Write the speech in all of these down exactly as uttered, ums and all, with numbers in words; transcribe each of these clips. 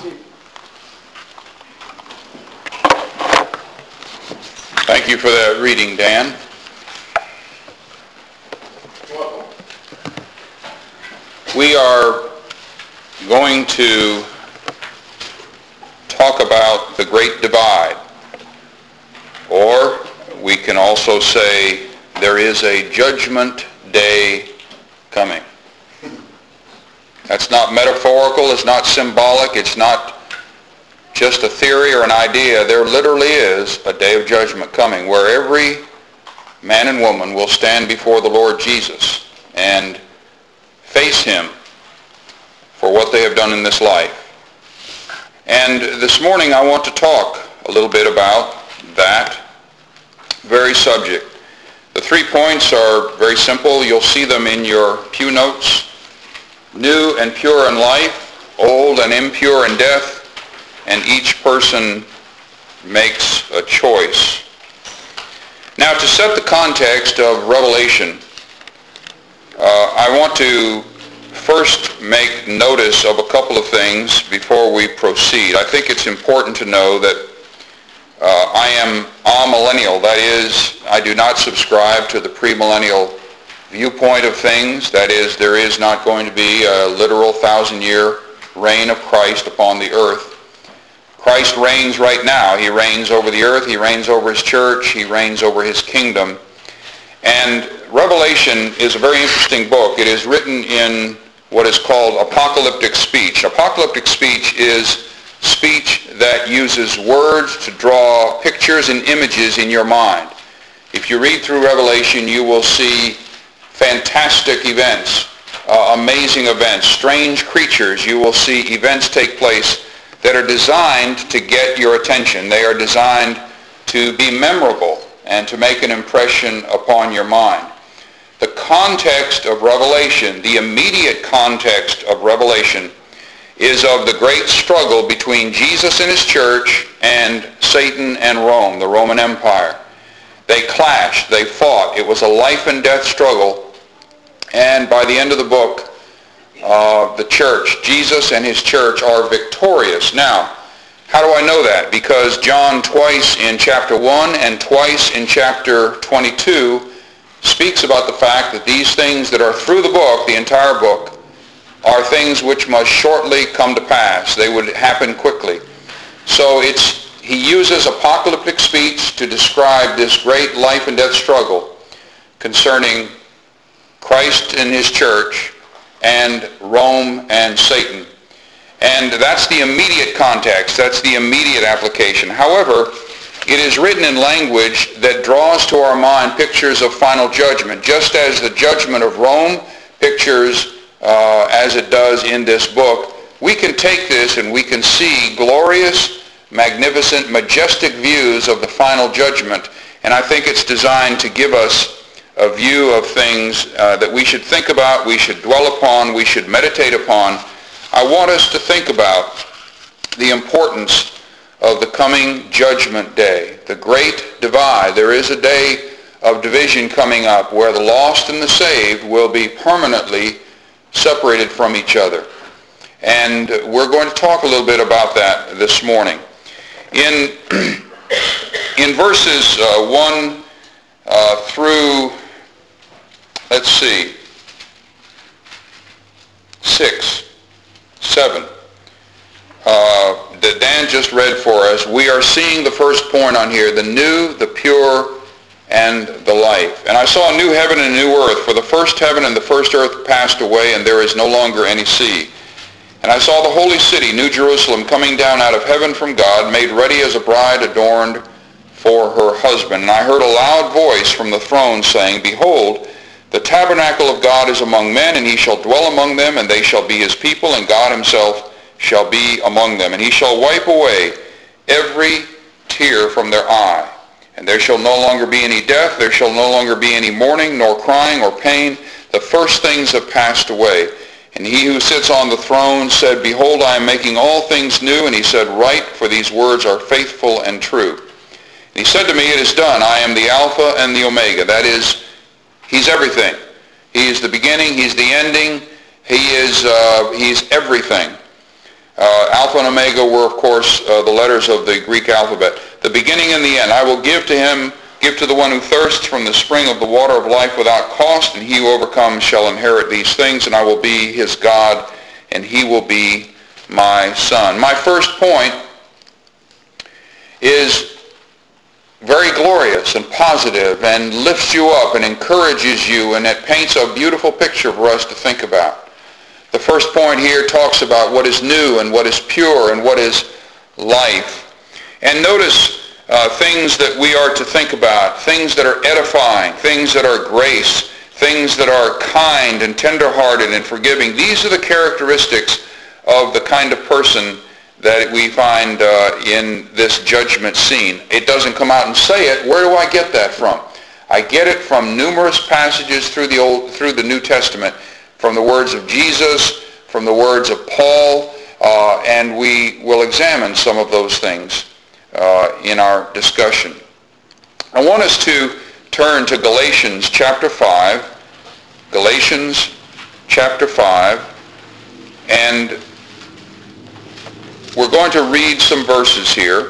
Thank you for that reading, Dan. We are going to talk about the Great Divide, or we can also say there is a judgment day coming. That's not metaphorical, it's not symbolic, it's not just a theory or an idea. There literally is a day of judgment coming where every man and woman will stand before the Lord Jesus and face him for what they have done in this life. And this morning I want to talk a little bit about that very subject. The three points are very simple. You'll see them in your pew notes. New and pure in life, old and impure in death, and each person makes a choice. Now, to set the context of Revelation, uh, I want to first make notice of a couple of things before we proceed. I think it's important to know that uh, I am amillennial. That is, I do not subscribe to the premillennial viewpoint of things. That is, there is not going to be a literal thousand-year reign of Christ upon the earth. Christ reigns right now. He reigns over the earth. He reigns over his church. He reigns over his kingdom. And Revelation is a very interesting book. It is written in what is called apocalyptic speech. Apocalyptic speech is speech that uses words to draw pictures and images in your mind. If you read through Revelation, you will see fantastic events, uh, amazing events, strange creatures. You will see events take place that are designed to get your attention. They are designed to be memorable and to make an impression upon your mind. The context of Revelation, the immediate context of Revelation, is of the great struggle between Jesus and his church and Satan and Rome, the Roman Empire. They clashed, they fought. It was a life and death struggle. And by the end of the book, uh, the church, Jesus and his church, are victorious. Now, how do I know that? Because John twice in chapter one and twice in chapter twenty-two speaks about the fact that these things that are through the book, the entire book, are things which must shortly come to pass. They would happen quickly. So it's he uses apocalyptic speech to describe this great life and death struggle concerning Christ and his church and Rome and Satan. And that's the immediate context. That's the immediate application. However, it is written in language that draws to our mind pictures of final judgment, just as the judgment of Rome pictures uh, as it does in this book. We can take this and we can see glorious, magnificent, majestic views of the final judgment. And I think it's designed to give us a view of things uh, that we should think about, we should dwell upon, we should meditate upon. I want us to think about the importance of the coming judgment day, the great divide. There is a day of division coming up where the lost and the saved will be permanently separated from each other. And we're going to talk a little bit about that this morning. In, in verses uh, one uh, through, let's see, six, seven, uh, that Dan just read for us, we are seeing the first point on here, the new, the pure, and the life. And I saw a new heaven and a new earth, for the first heaven and the first earth passed away, and there is no longer any sea. And I saw the holy city, New Jerusalem, coming down out of heaven from God, made ready as a bride adorned for her husband. And I heard a loud voice from the throne saying, Behold, the tabernacle of God is among men, and he shall dwell among them, and they shall be his people, and God himself shall be among them. And he shall wipe away every tear from their eye. And there shall no longer be any death, there shall no longer be any mourning, nor crying, or pain. The first things have passed away. And he who sits on the throne said, Behold, I am making all things new. And he said, Write, for these words are faithful and true. And he said to me, It is done. I am the Alpha and the Omega. That is, he's everything. He is the beginning. He's the ending. He is uh, he's everything. Uh, Alpha Alpha and Omega were, of course, uh, the letters of the Greek alphabet. The beginning and the end. I will give to him, give to the one who thirsts from the spring of the water of life without cost, and he who overcomes shall inherit these things, and I will be his God, and he will be my son. My first point is very glorious and positive and lifts you up and encourages you, and it paints a beautiful picture for us to think about. The first point here talks about what is new and what is pure and what is life. And notice uh, things that we are to think about, things that are edifying, things that are grace, things that are kind and tender-hearted and forgiving. These are the characteristics of the kind of person that we find uh, in this judgment scene. It doesn't come out and say it. Where do I get that from? I get it from numerous passages through the Old, through the New Testament, from the words of Jesus, from the words of Paul, uh, and we will examine some of those things uh, in our discussion. I want us to turn to Galatians chapter five, Galatians chapter five, and we're going to read some verses here.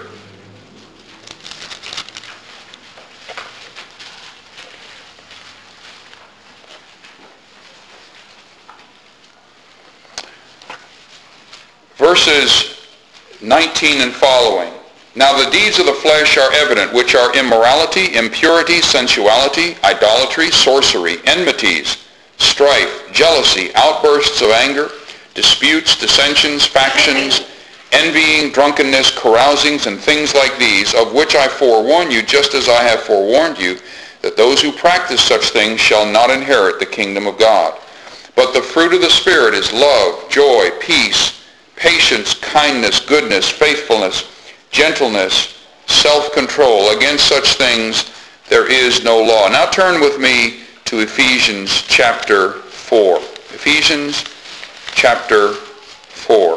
Verses nineteen and following. Now the deeds of the flesh are evident, which are immorality, impurity, sensuality, idolatry, sorcery, enmities, strife, jealousy, outbursts of anger, disputes, dissensions, factions, envying, drunkenness, carousings, and things like these, of which I forewarn you, just as I have forewarned you, that those who practice such things shall not inherit the kingdom of God. But the fruit of the Spirit is love, joy, peace, patience, kindness, goodness, faithfulness, gentleness, self-control. Against such things there is no law. Now turn with me to Ephesians chapter four. Ephesians chapter four.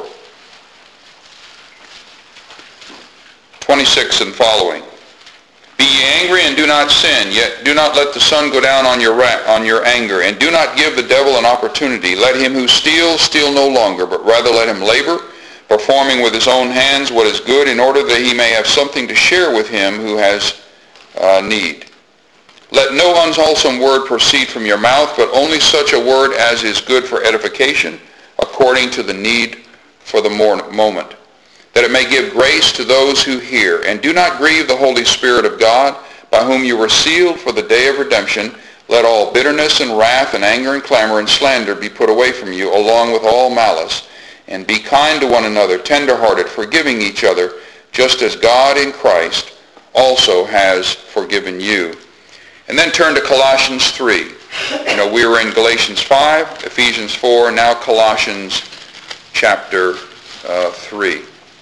twenty-six and following. Be ye angry and do not sin, yet do not let the sun go down on your ra- on your anger, and do not give the devil an opportunity. Let him who steals steal no longer, but rather let him labor, performing with his own hands what is good, in order that he may have something to share with him who has uh, need. Let no unwholesome word proceed from your mouth, but only such a word as is good for edification, according to the need for the moment, that it may give grace to those who hear. And do not grieve the Holy Spirit of God, by whom you were sealed for the day of redemption. Let all bitterness and wrath and anger and clamor and slander be put away from you, along with all malice. And be kind to one another, tender-hearted, forgiving each other, just as God in Christ also has forgiven you. And then turn to Colossians three. You know, we were in Galatians five, Ephesians four, now Colossians chapter uh, three.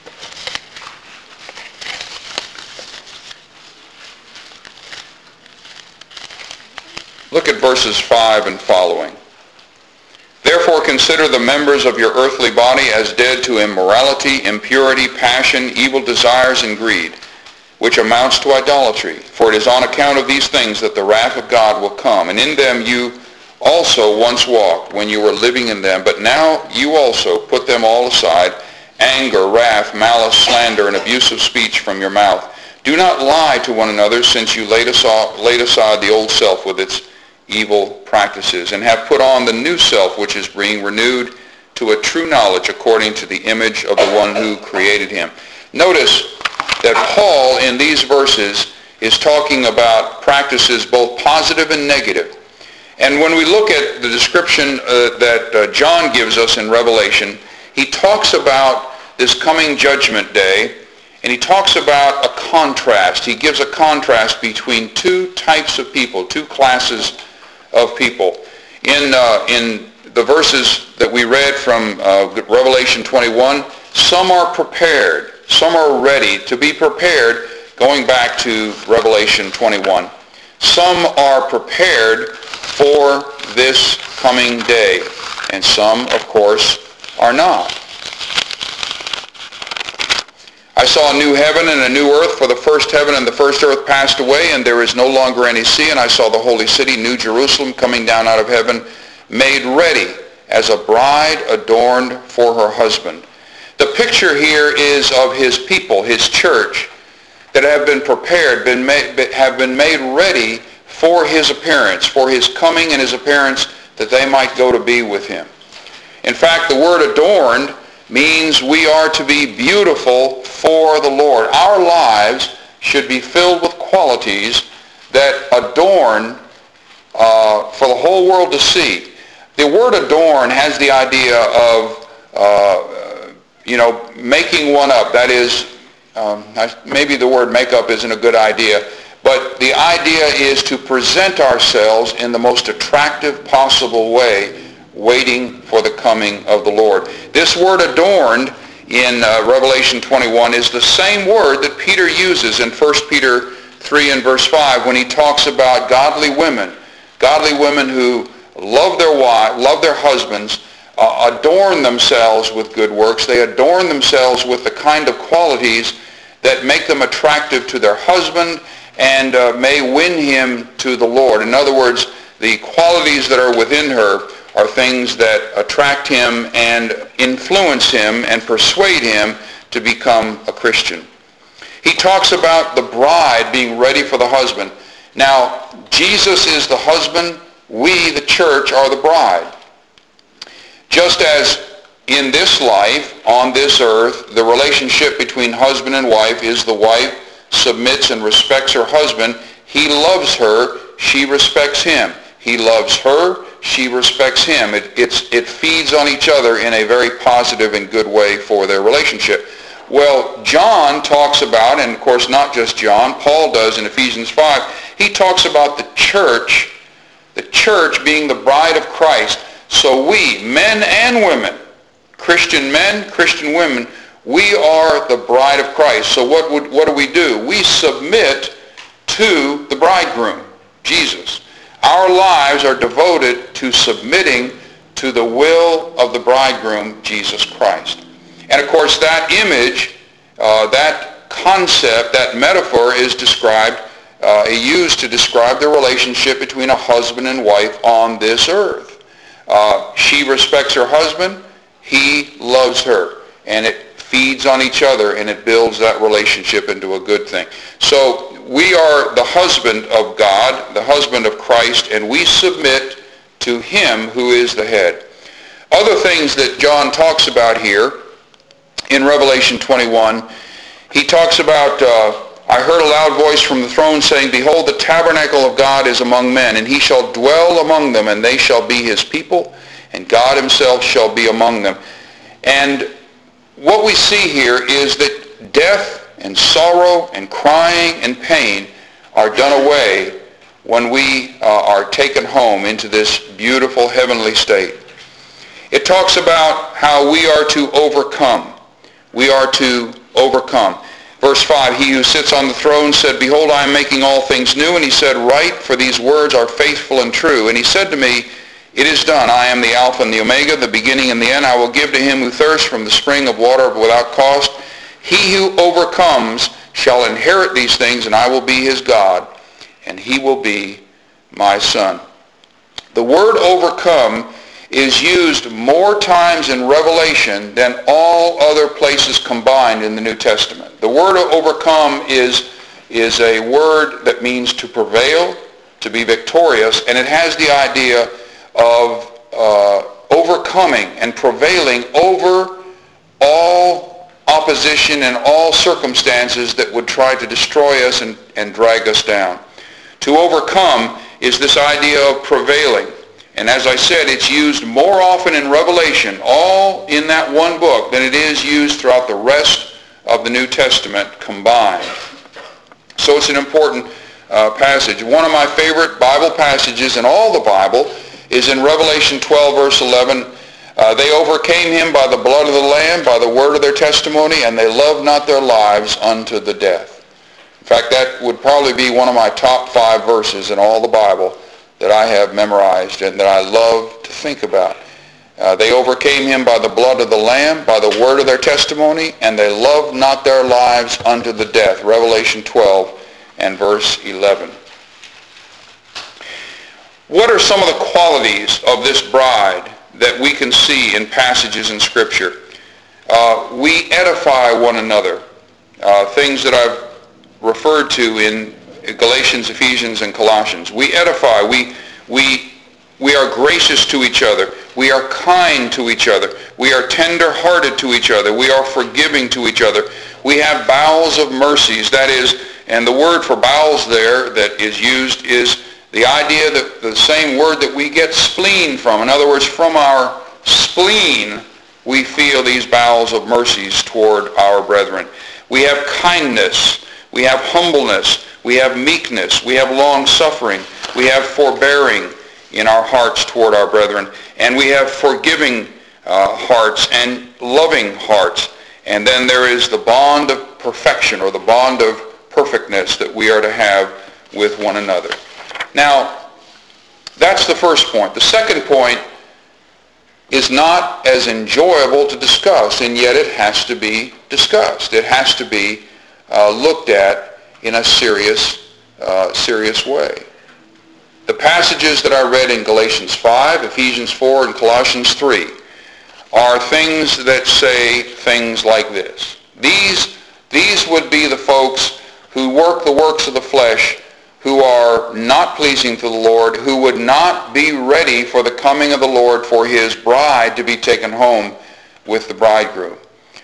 Look at verses five and following. Therefore consider the members of your earthly body as dead to immorality, impurity, passion, evil desires, and greed, which amounts to idolatry. For it is on account of these things that the wrath of God will come. And in them you also once walked when you were living in them, but now you also put them all aside, anger, wrath, malice, slander, and abusive speech from your mouth. Do not lie to one another, since you laid aside, laid aside the old self with its evil practices, and have put on the new self, which is being renewed to a true knowledge according to the image of the one who created him. Notice that Paul in these verses is talking about practices both positive and negative. And when we look at the description uh, that uh, John gives us in Revelation, he talks about this coming judgment day, and he talks about a contrast. He gives a contrast between two types of people, two classes of people. In uh, in the verses that we read from uh, Revelation twenty-one, some are prepared, some are ready to be prepared, going back to Revelation twenty-one. Some are prepared for this coming day, and some, of course, are not. I saw a new heaven and a new earth, for the first heaven and the first earth passed away, and there is no longer any sea. And I saw the holy city, New Jerusalem, coming down out of heaven, made ready as a bride adorned for her husband. The picture here is of his people, his church, that have been prepared, been made, have been made ready for his appearance, for his coming and his appearance, that they might go to be with him. In fact, the word adorned means we are to be beautiful for the Lord. Our lives should be filled with qualities that adorn uh, for the whole world to see. The word adorn has the idea of, uh, you know, making one up. That is, um, maybe the word makeup isn't a good idea, but the idea is to present ourselves in the most attractive possible way, waiting for the coming of the Lord. This word adorned in uh, Revelation twenty-one is the same word that Peter uses in First Peter three and verse five when he talks about godly women, godly women who love their wives, love their husbands, uh, adorn themselves with good works. They adorn themselves with the kind of qualities that make them attractive to their husband and uh, may win him to the Lord. In other words, the qualities that are within her are things that attract him and influence him and persuade him to become a Christian. He talks about the bride being ready for the husband. Now, Jesus is the husband. We, the church, are the bride. Just as in this life, on this earth, the relationship between husband and wife is the wife submits and respects her husband. He loves her. She respects him. He loves her. She respects him. It, it's, it feeds on each other in a very positive and good way for their relationship. Well, John talks about, and of course not just John, Paul does in Ephesians five, he talks about the church, the church being the bride of Christ. So we, men and women, Christian men, Christian women, we are the bride of Christ. So what would, what do we do? We submit to the bridegroom, Jesus. Our lives are devoted to submitting to the will of the bridegroom, Jesus Christ. And of course that image, uh, that concept, that metaphor is described, uh, used to describe the relationship between a husband and wife on this earth. Uh, she respects her husband, he loves her, and it feeds on each other and it builds that relationship into a good thing. So we are the husband of God, the husband of Christ, and we submit to him who is the head. Other things that John talks about here in Revelation twenty-one, he talks about, uh, I heard a loud voice from the throne saying, behold, the tabernacle of God is among men, and he shall dwell among them, and they shall be his people, and God himself shall be among them. And what we see here is that death and sorrow and crying and pain are done away when we uh, are taken home into this beautiful heavenly state. It talks about how we are to overcome. We are to overcome. Verse five, he who sits on the throne said, behold, I am making all things new. And he said, write, for these words are faithful and true. And he said to me, it is done. I am the Alpha and the Omega, the beginning and the end. I will give to him who thirsts from the spring of water without cost. He who overcomes shall inherit these things, and I will be his God, and he will be my son. The word overcome is used more times in Revelation than all other places combined in the New Testament. The word overcome is, is a word that means to prevail, to be victorious, and it has the idea of uh, overcoming and prevailing over all opposition and all circumstances that would try to destroy us and, and drag us down. To overcome is this idea of prevailing. And as I said, it's used more often in Revelation, all in that one book, than it is used throughout the rest of the New Testament combined. So it's an important uh, passage. One of my favorite Bible passages in all the Bible is in Revelation twelve, verse eleven. Uh, they overcame him by the blood of the Lamb, by the word of their testimony, and they loved not their lives unto the death. In fact, that would probably be one of my top five verses in all the Bible that I have memorized and that I love to think about. Uh, they overcame him by the blood of the Lamb, by the word of their testimony, and they loved not their lives unto the death. Revelation twelve and verse eleven. What are some of the qualities of this bride that we can see in passages in Scripture? Uh, we edify one another. Uh, things that I've referred to in Galatians, Ephesians, and Colossians. We edify. We, we, we are gracious to each other. We are kind to each other. We are tender-hearted to each other. We are forgiving to each other. We have bowels of mercies. That is, and the word for bowels there that is used is the idea that the same word that we get spleen from. In other words, from our spleen, we feel these bowels of mercies toward our brethren. We have kindness. We have humbleness. We have meekness. We have long-suffering. We have forbearing in our hearts toward our brethren. And we have forgiving uh, hearts and loving hearts. And then there is the bond of perfection, or the bond of perfectness that we are to have with one another. Now, that's the first point. The second point is not as enjoyable to discuss, and yet it has to be discussed. It has to be uh, looked at in a serious, uh, serious way. The passages that I read in Galatians five, Ephesians four, and Colossians three are things that say things like this. These, these would be the folks who work the works of the flesh, who are not pleasing to the Lord, who would not be ready for the coming of the Lord for his bride to be taken home with the bridegroom.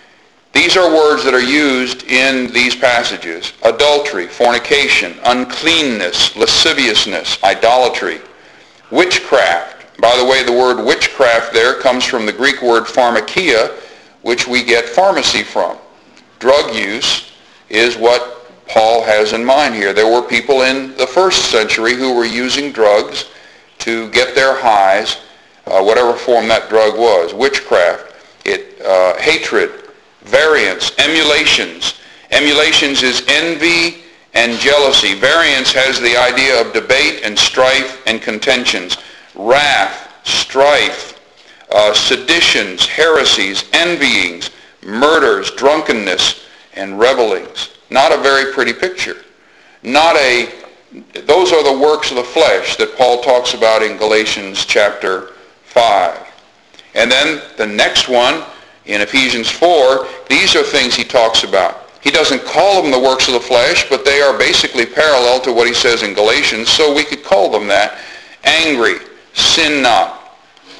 These are words that are used in these passages: adultery, fornication, uncleanness, lasciviousness, idolatry, witchcraft. By the way, the word witchcraft there comes from the Greek word pharmakia, which we get pharmacy from. Drug use is what Paul has in mind here. There were people in the first century who were using drugs to get their highs, uh, whatever form that drug was. Witchcraft, it, uh, hatred, variance, emulations. Emulations is envy and jealousy. Variance has the idea of debate and strife and contentions. Wrath, strife, uh, seditions, heresies, envyings, murders, drunkenness, and revelings. Not a very pretty picture. Not a, those are the works of the flesh that Paul talks about in Galatians chapter five. And then the next one in Ephesians four, these are things he talks about. He doesn't call them the works of the flesh, but they are basically parallel to what he says in Galatians, so we could call them that. Angry, sin not,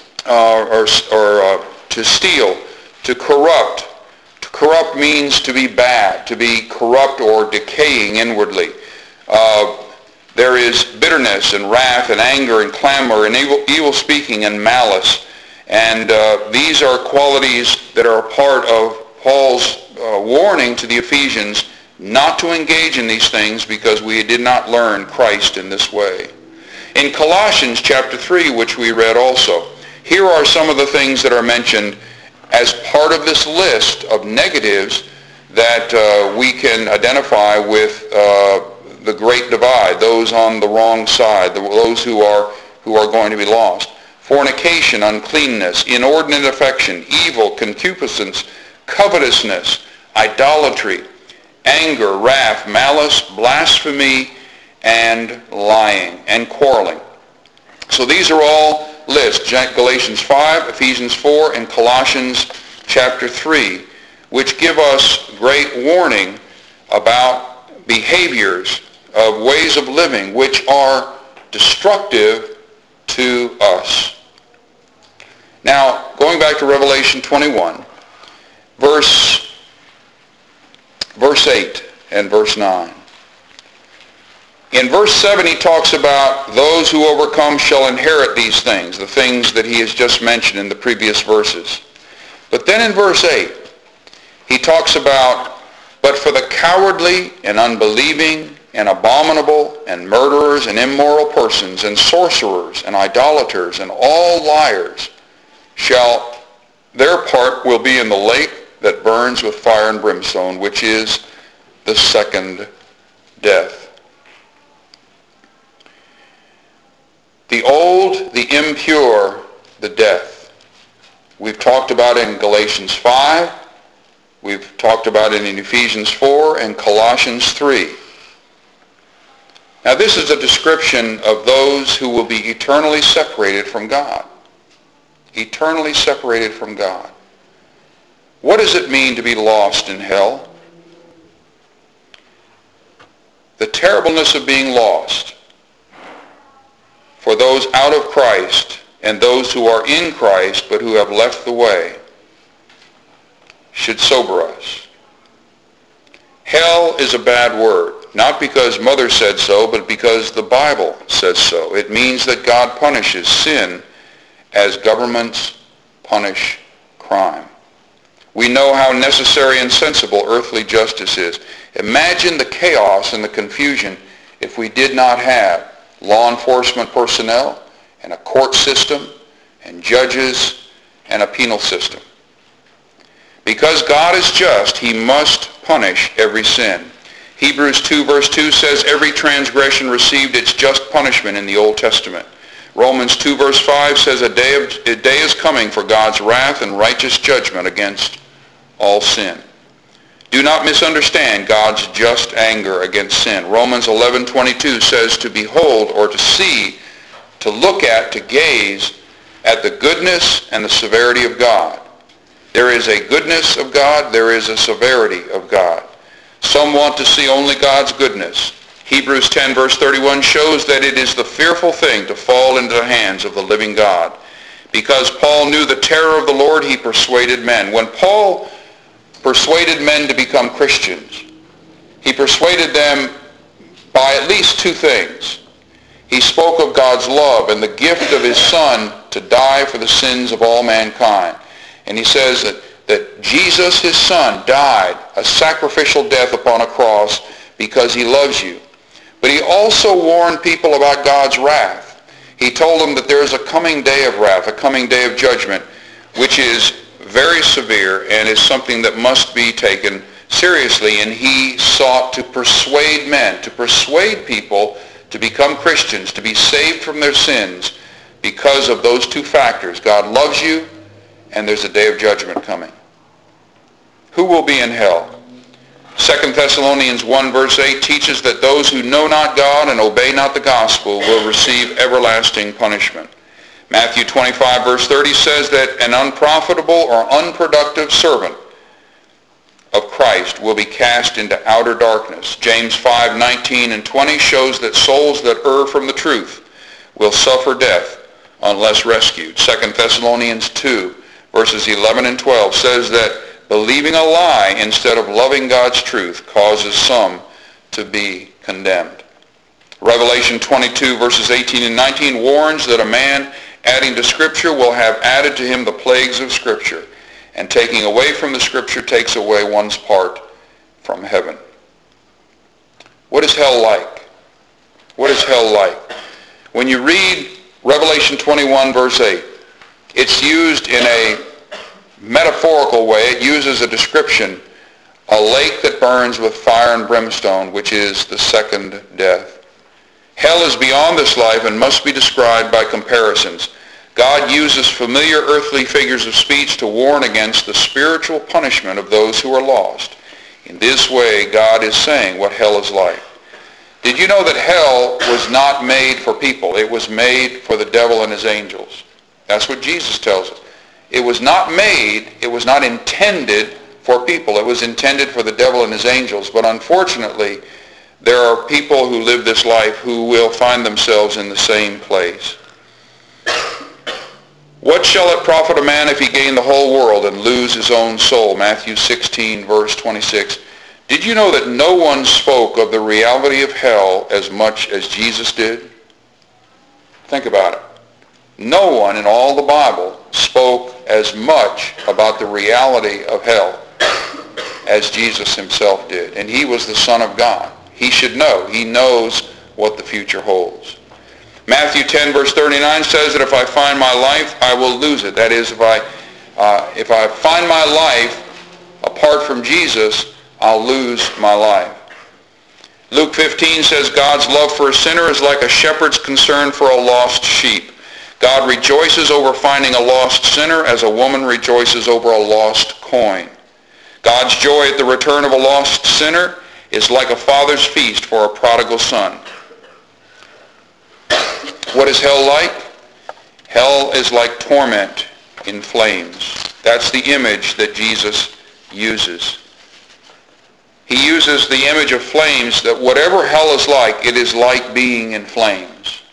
uh, or, or uh, to steal, to corrupt. To corrupt means to be bad, to be corrupt or decaying inwardly. Uh, there is bitterness and wrath and anger and clamor and evil, evil speaking and malice. And uh, these are qualities that are a part of Paul's uh, warning to the Ephesians not to engage in these things because we did not learn Christ in this way. In Colossians chapter three, which we read also, here are some of the things that are mentioned as part of this list of negatives that uh, we can identify with uh, the great divide, those on the wrong side, those who are, who are going to be lost. Fornication, uncleanness, inordinate affection, evil, concupiscence, covetousness, idolatry, anger, wrath, malice, blasphemy, and lying, and quarreling. So these are all lists, Galatians five, Ephesians four, and Colossians chapter three, which give us great warning about behaviors of ways of living which are destructive to us. Now, going back to Revelation twenty-one, verse, verse eight and verse nine. In verse seven, he talks about those who overcome shall inherit these things, the things that he has just mentioned in the previous verses. But then in verse eight, he talks about, but for the cowardly and unbelieving and abominable and murderers and immoral persons and sorcerers and idolaters and all liars shall, their part will be in the lake that burns with fire and brimstone, which is the second death. The old, the impure, the death. We've talked about it in Galatians five. We've talked about it in Ephesians four and Colossians three. Now this is a description of those who will be eternally separated from God. Eternally separated from God. What does it mean to be lost in hell? The terribleness of being lost for those out of Christ and those who are in Christ but who have left the way should sober us. Hell is a bad word, not because Mother said so, but because the Bible says so. It means that God punishes sin as governments punish crime. We know how necessary and sensible earthly justice is. Imagine the chaos and the confusion if we did not have law enforcement personnel and a court system and judges and a penal system. Because God is just, he must punish every sin. Hebrews two verse two says every transgression received its just punishment in the Old Testament. Romans two verse five says a day, of, a day is coming for God's wrath and righteous judgment against all sin. Do not misunderstand God's just anger against sin. Romans eleven twenty-two says to behold or to see, to look at, to gaze at the goodness and the severity of God. There is a goodness of God, there is a severity of God. Some want to see only God's goodness. Hebrews ten verse thirty-one shows that it is the fearful thing to fall into the hands of the living God. Because Paul knew the terror of the Lord, he persuaded men. When Paul persuaded men to become Christians, he persuaded them by at least two things. He spoke of God's love and the gift of his Son to die for the sins of all mankind. And he says that, that Jesus, his Son, died a sacrificial death upon a cross because he loves you. But he also warned people about God's wrath. He told them that there is a coming day of wrath, a coming day of judgment, which is very severe and is something that must be taken seriously. And he sought to persuade men, to persuade people to become Christians, to be saved from their sins because of those two factors. God loves you, and there's a day of judgment coming. Who will be in hell? Second Thessalonians one verse eight teaches that those who know not God and obey not the gospel will receive everlasting punishment. Matthew twenty-five verse thirty says that an unprofitable or unproductive servant of Christ will be cast into outer darkness. James five nineteen and twenty shows that souls that err from the truth will suffer death unless rescued. Second Thessalonians two verses eleven and twelve says that believing a lie instead of loving God's truth causes some to be condemned. Revelation twenty-two verses eighteen and nineteen warns that a man adding to Scripture will have added to him the plagues of Scripture, and taking away from the Scripture takes away one's part from heaven. What is hell like? What is hell like? When you read Revelation twenty-one verse eight, it's used in a metaphorical way. It uses a description, a lake that burns with fire and brimstone, which is the second death. Hell is beyond this life and must be described by comparisons. God uses familiar earthly figures of speech to warn against the spiritual punishment of those who are lost. In this way, God is saying what hell is like. Did you know that hell was not made for people? It was made for the devil and his angels. That's what Jesus tells us. It was not made, it was not intended for people. It was intended for the devil and his angels. But unfortunately, there are people who live this life who will find themselves in the same place. What shall it profit a man if he gain the whole world and lose his own soul? Matthew sixteen, verse twenty-six. Did you know that no one spoke of the reality of hell as much as Jesus did? Think about it. No one in all the Bible spoke as much about the reality of hell as Jesus himself did. And he was the Son of God. He should know. He knows what the future holds. Matthew ten verse thirty-nine says that if I find my life, I will lose it. That is, if I, uh, if I find my life apart from Jesus, I'll lose my life. Luke fifteen says God's love for a sinner is like a shepherd's concern for a lost sheep. God rejoices over finding a lost sinner as a woman rejoices over a lost coin. God's joy at the return of a lost sinner is like a father's feast for a prodigal son. What is hell like? Hell is like torment in flames. That's the image that Jesus uses. He uses the image of flames, that whatever hell is like, it is like being in flames.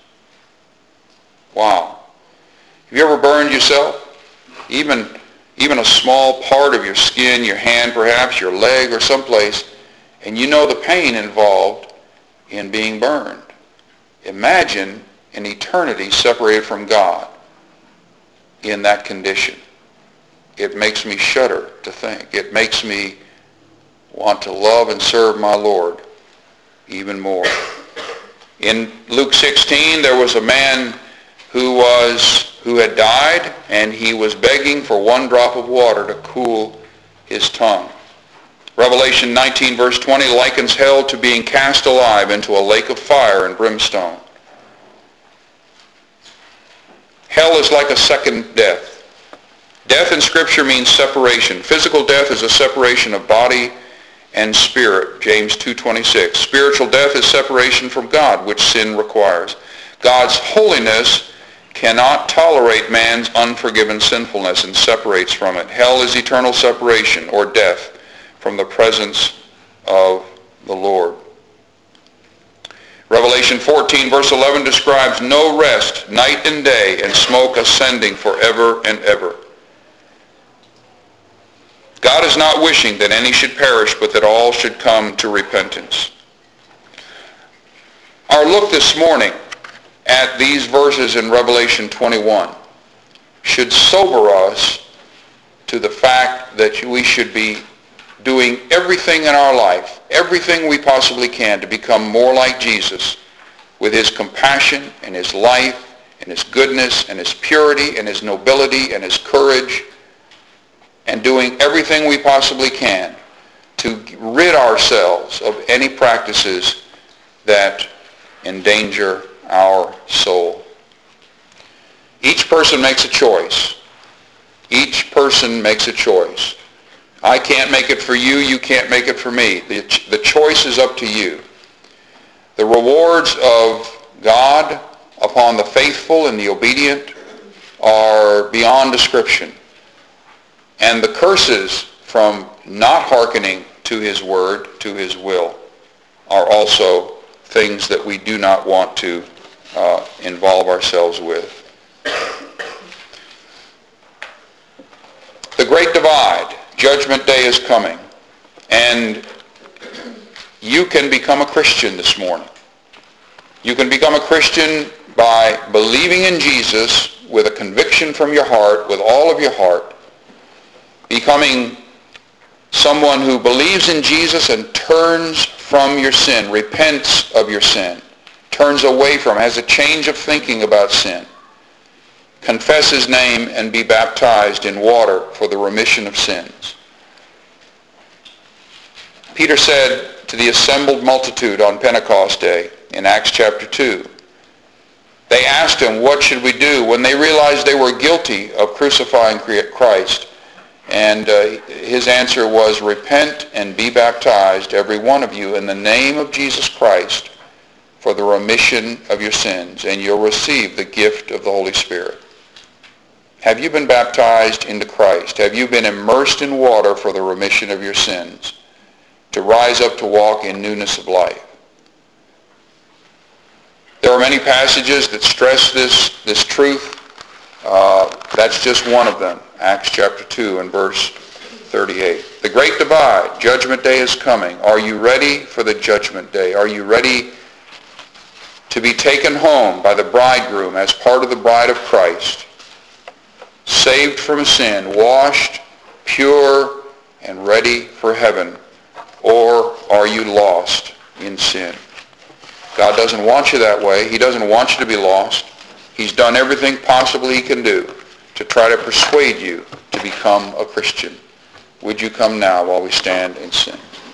Wow. Have you ever burned yourself? Even, even a small part of your skin, your hand perhaps, your leg or someplace, and you know the pain involved in being burned. Imagine an eternity separated from God in that condition. It makes me shudder to think. It makes me want to love and serve my Lord even more. In Luke sixteen, there was a man who was who had died, and he was begging for one drop of water to cool his tongue. Revelation nineteen verse twenty likens hell to being cast alive into a lake of fire and brimstone. Hell is like a second death. Death in Scripture means separation. Physical death is a separation of body and spirit, James two twenty-six. Spiritual death is separation from God, which sin requires. God's holiness cannot tolerate man's unforgiven sinfulness and separates from it. Hell is eternal separation or death from the presence of the Lord. Revelation fourteen verse eleven describes no rest, night and day, and smoke ascending forever and ever. God is not wishing that any should perish, but that all should come to repentance. Our look this morning at these verses in Revelation twenty-one should sober us to the fact that we should be doing everything in our life, everything we possibly can to become more like Jesus with his compassion and his life and his goodness and his purity and his nobility and his courage, and doing everything we possibly can to rid ourselves of any practices that endanger our soul. Each person makes a choice. Each person makes a choice. I can't make it for you. You can't make it for me. The, the choice is up to you. The rewards of God upon the faithful and the obedient are beyond description. And the curses from not hearkening to his word, to his will, are also things that we do not want to uh, involve ourselves with. The Great Divide, Judgment Day is coming, and you can become a Christian this morning. You can become a Christian by believing in Jesus with a conviction from your heart, with all of your heart, becoming someone who believes in Jesus and turns from your sin, repents of your sin, turns away from, has a change of thinking about sin, confess his name and be baptized in water for the remission of sins. Peter said to the assembled multitude on Pentecost Day in Acts chapter two, they asked him, what should we do, when they realized they were guilty of crucifying Christ? And uh, his answer was, repent and be baptized, every one of you, in the name of Jesus Christ for the remission of your sins, and you'll receive the gift of the Holy Spirit. Have you been baptized into Christ? Have you been immersed in water for the remission of your sins, to rise up to walk in newness of life? There are many passages that stress this, this truth. Uh, that's just one of them. Acts chapter two and verse thirty-eight. The Great Divide, Judgment Day is coming. Are you ready for the Judgment Day? Are you ready to be taken home by the bridegroom as part of the bride of Christ, saved from sin, washed, pure, and ready for heaven? Or are you lost in sin? God doesn't want you that way. He doesn't want you to be lost. He's done everything possibly he can do to try to persuade you to become a Christian. Would you come now while we stand and sing?